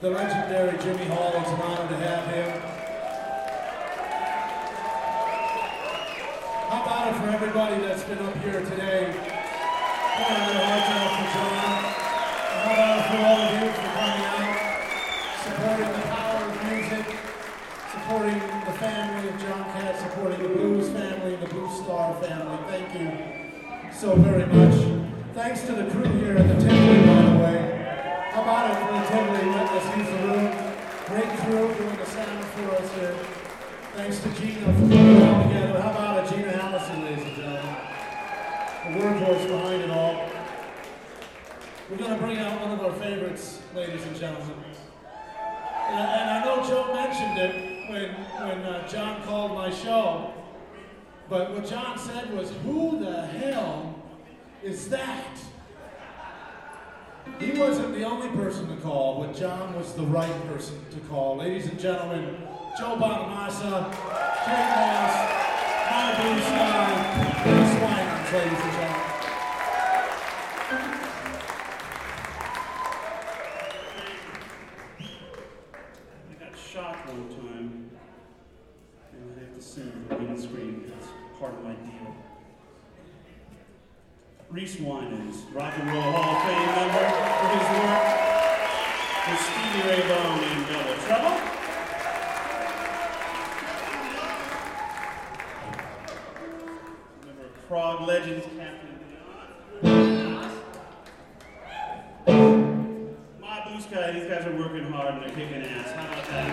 the legendary Jimmy Hall. It's an honor to have him. How about it for everybody that's been up here today? Put another heart out for John. And how about it for all of you for coming out, supporting the power of music, supporting the family of John Katz, supporting the Blues family and the Blue Star family. Thank you so very much. Thanks to the crew here at the Tivoli, by the way. How about it for the Tivoli? Let us use the room. Great crew doing the sound for us here. Thanks to Gina for putting it all together. How about it, Gina Allison, ladies and gentlemen? The workhorse behind it all. We're going to bring out one of our favorites, ladies and gentlemen. And I know Joe mentioned it when John called my show, but what John said was, "Who the hell is that?" He wasn't the only person to call, but John was the right person to call. Ladies and gentlemen, Joe Bonamassa, Jake Moss, My Blue Sky, Bruce Winans, ladies and gentlemen. I got shot one time, and I have to sing the green screen. It's part of my deal. Reese Winans, Rock and Roll Hall of Fame member, for his work with Stevie Ray Vaughan and Double Trouble. Member of Prague Legends, Captain Beyond. My Blue Sky, these guys are working hard and they're kicking ass. How about that?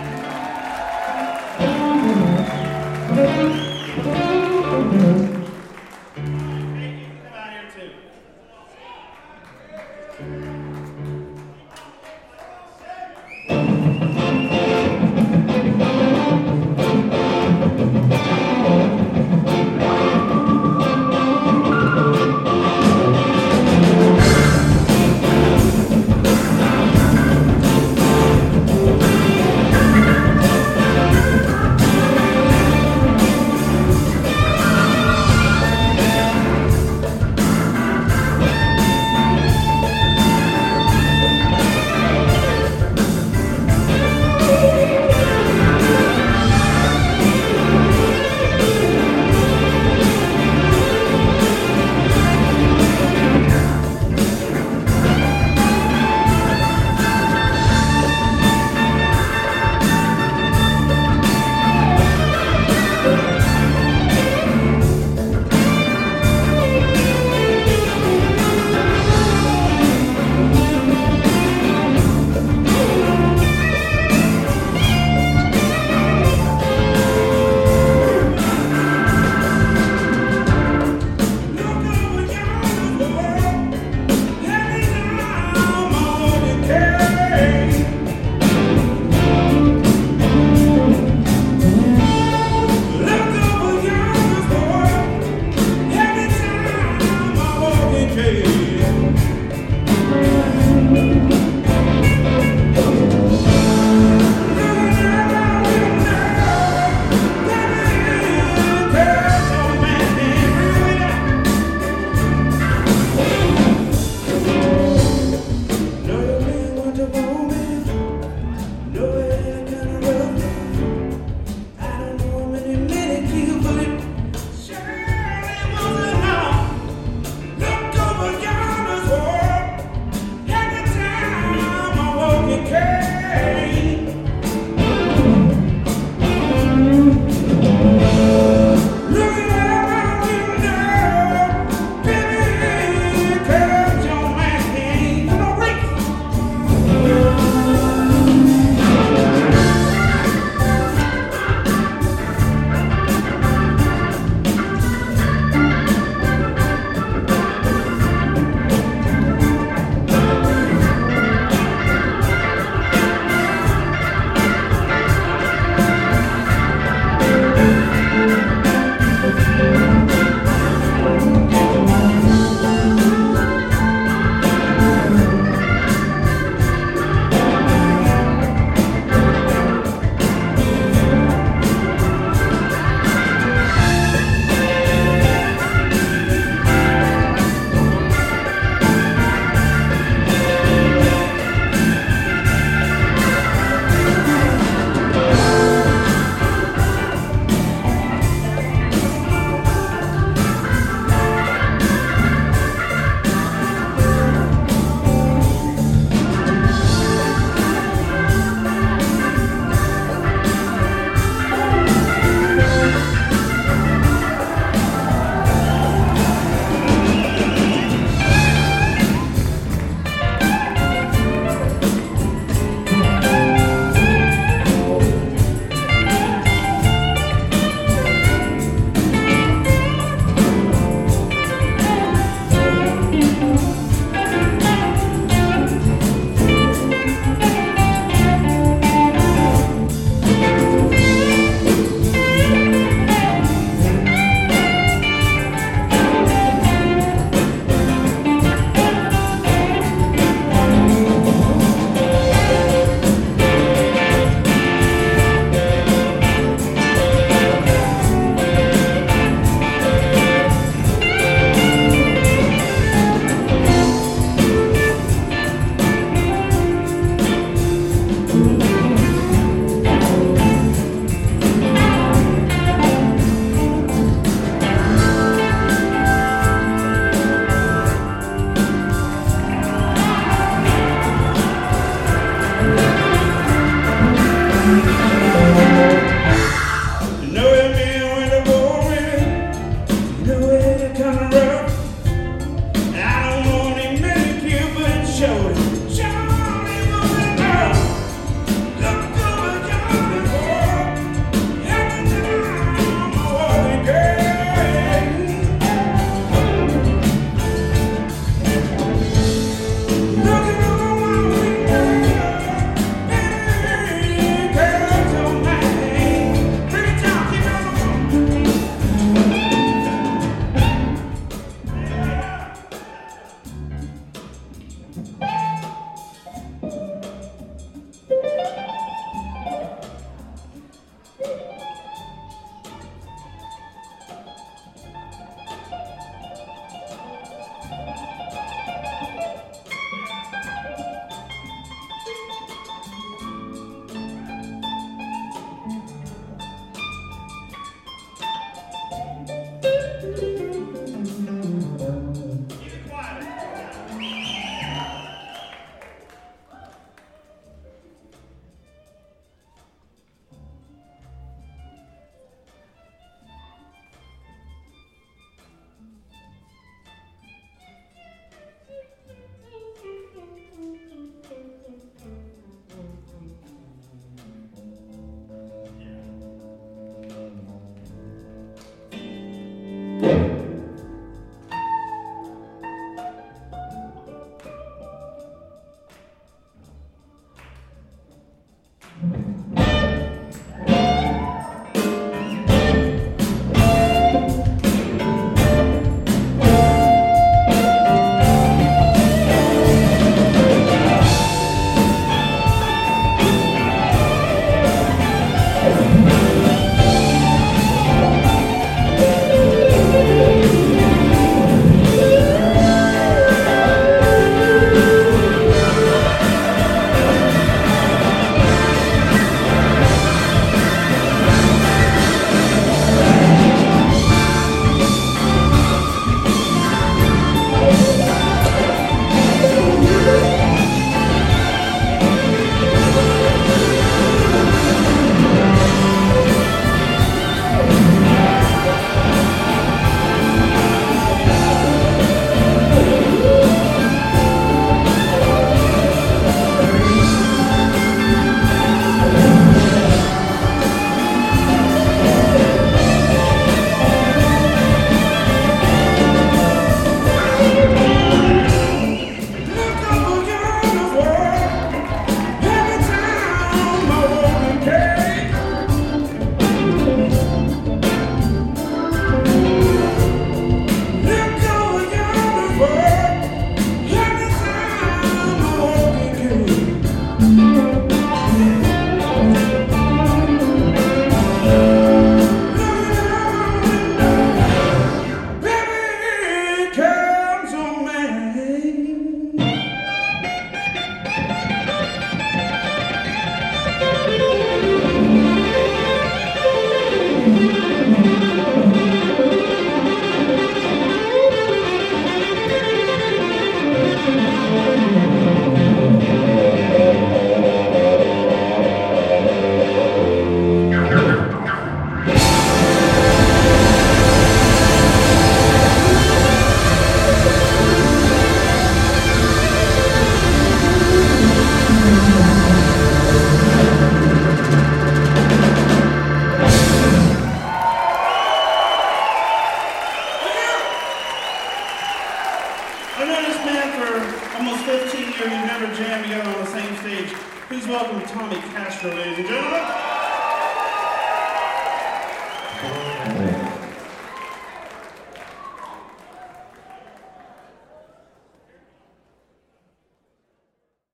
time together on the same stage. Please welcome Tommy Castro, ladies and gentlemen.